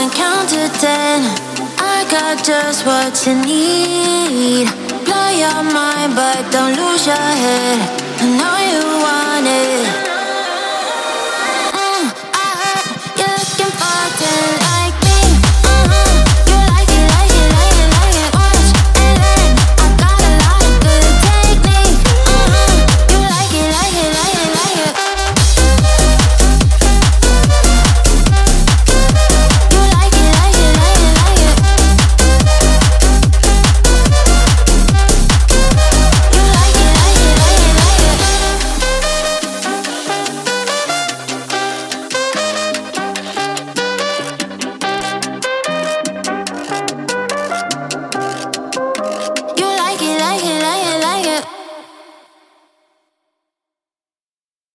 and count to 10. I got just what you need. Blow your mind, but don't lose your head. I know you want it.